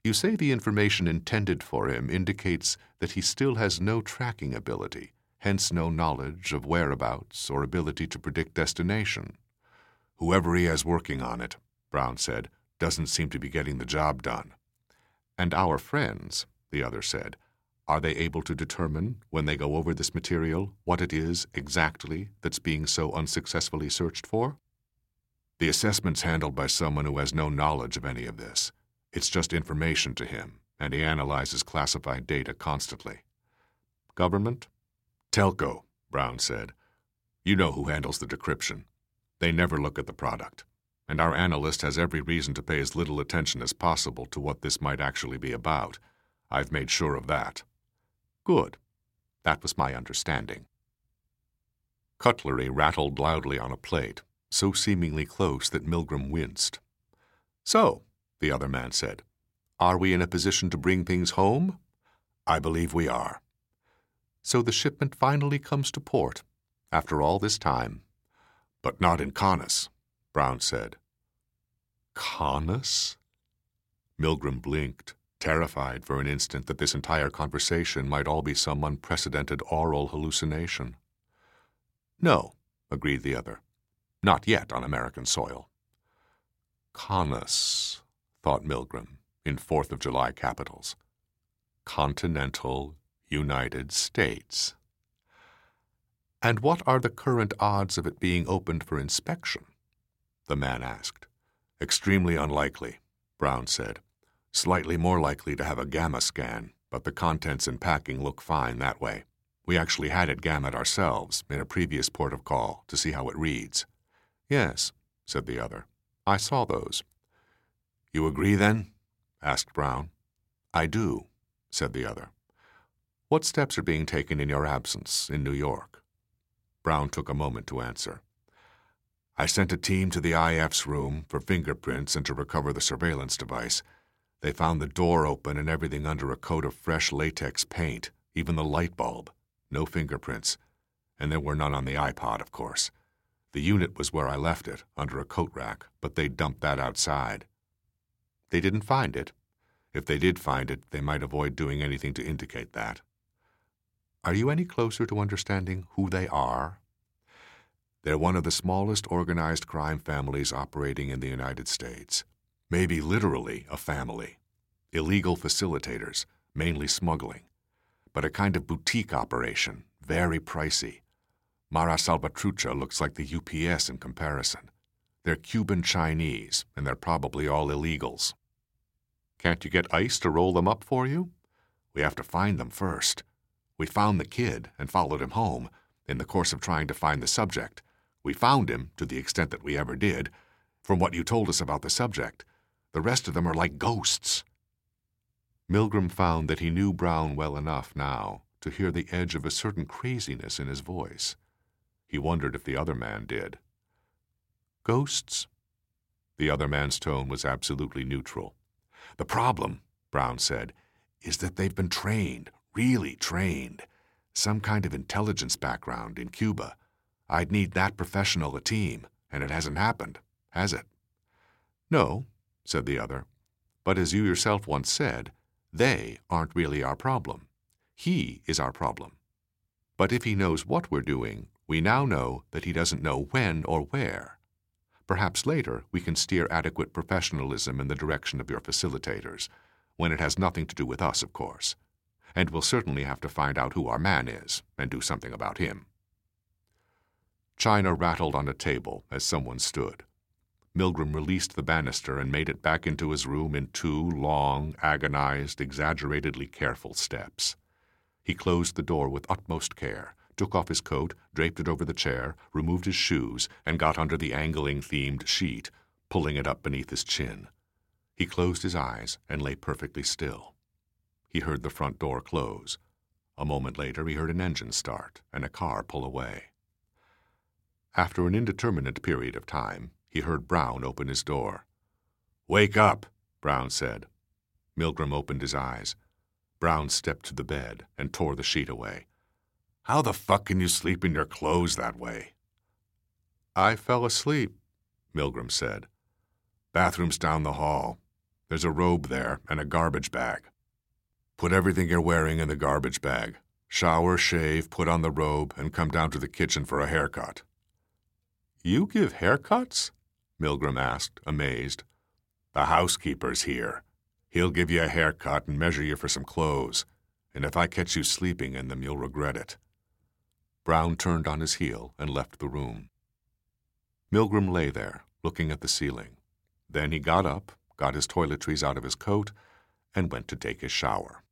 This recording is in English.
You say the information intended for him indicates that he still has no tracking ability, hence no knowledge of whereabouts or ability to predict destination. Whoever he has working on it, Brown said, doesn't seem to be getting the job done. And our friends, the other said, are they able to determine, when they go over this material, what it is exactly that's being so unsuccessfully searched for? The assessment's handled by someone who has no knowledge of any of this. It's just information to him, and he analyzes classified data constantly. Government? Telco, Brown said. You know who handles the decryption. They never look at the product, and our analyst has every reason to pay as little attention as possible to what this might actually be about. I've made sure of that. Good. That was my understanding. Cutlery rattled loudly on a plate, so seemingly close that Milgram winced. So, the other man said, are we in a position to bring things home? I believe we are. So the shipment finally comes to port, after all this time. But not in Canas, Brown said. Canas? Milgram blinked, terrified for an instant that this entire conversation might all be some unprecedented oral hallucination. No, agreed the other. Not yet on American soil. Canas, thought Milgram, in 4th of July capitals. Continental United States. And what are the current odds of it being opened for inspection? The man asked. Extremely unlikely, Brown said. Slightly more likely to have a gamma scan, but the contents and packing look fine that way. We actually had it gammaed ourselves in a previous port of call to see how it reads. Yes, said the other. I saw those. You agree, then? Asked Brown. I do, said the other. What steps are being taken in your absence in New York? Brown took a moment to answer. I sent a team to the IF's room for fingerprints and to recover the surveillance device. They found the door open and everything under a coat of fresh latex paint, even the light bulb. No fingerprints. And there were none on the iPod, of course. The unit was where I left it, under a coat rack, but they dumped that outside. They didn't find it. If they did find it, they might avoid doing anything to indicate that. Are you any closer to understanding who they are? They're one of the smallest organized crime families operating in the United States. Maybe literally a family. Illegal facilitators, mainly smuggling. But a kind of boutique operation, very pricey. Mara Salvatrucha looks like the UPS in comparison. They're Cuban Chinese, and they're probably all illegals. Can't you get ICE to roll them up for you? We have to find them first. We found the kid and followed him home in the course of trying to find the subject. We found him, to the extent that we ever did, from what you told us about the subject. The rest of them are like ghosts. Milgram found that he knew Brown well enough now to hear the edge of a certain craziness in his voice. He wondered if the other man did. Ghosts? The other man's tone was absolutely neutral. The problem, Brown said, is that they've been trained, really trained. Some kind of intelligence background in Cuba. I'd need that professional a team, and it hasn't happened, has it? No, said the other. But as you yourself once said, they aren't really our problem. He is our problem. But if he knows what we're doing, we now know that he doesn't know when or where. Perhaps later we can steer adequate professionalism in the direction of your facilitators, when it has nothing to do with us, of course. And we'll certainly have to find out who our man is and do something about him. China rattled on a table as someone stood. Milgram released the banister and made it back into his room in 2 long, agonized, exaggeratedly careful steps. He closed the door with utmost care, took off his coat, draped it over the chair, removed his shoes, and got under the angling-themed sheet, pulling it up beneath his chin. He closed his eyes and lay perfectly still. He heard the front door close. A moment later he heard an engine start and a car pull away. After an indeterminate period of time, he heard Brown open his door. "Wake up," Brown said. Milgram opened his eyes. Brown stepped to the bed and tore the sheet away. "How the fuck can you sleep in your clothes that way?" "I fell asleep," Milgram said. "Bathroom's down the hall. There's a robe there and a garbage bag. Put everything you're wearing in the garbage bag. Shower, shave, put on the robe, and come down to the kitchen for a haircut." "You give haircuts?" Milgram asked, amazed. "The housekeeper's here. He'll give you a haircut and measure you for some clothes, and if I catch you sleeping in them, you'll regret it." Brown turned on his heel and left the room. Milgram lay there, looking at the ceiling. Then he got up, got his toiletries out of his coat, and went to take his shower.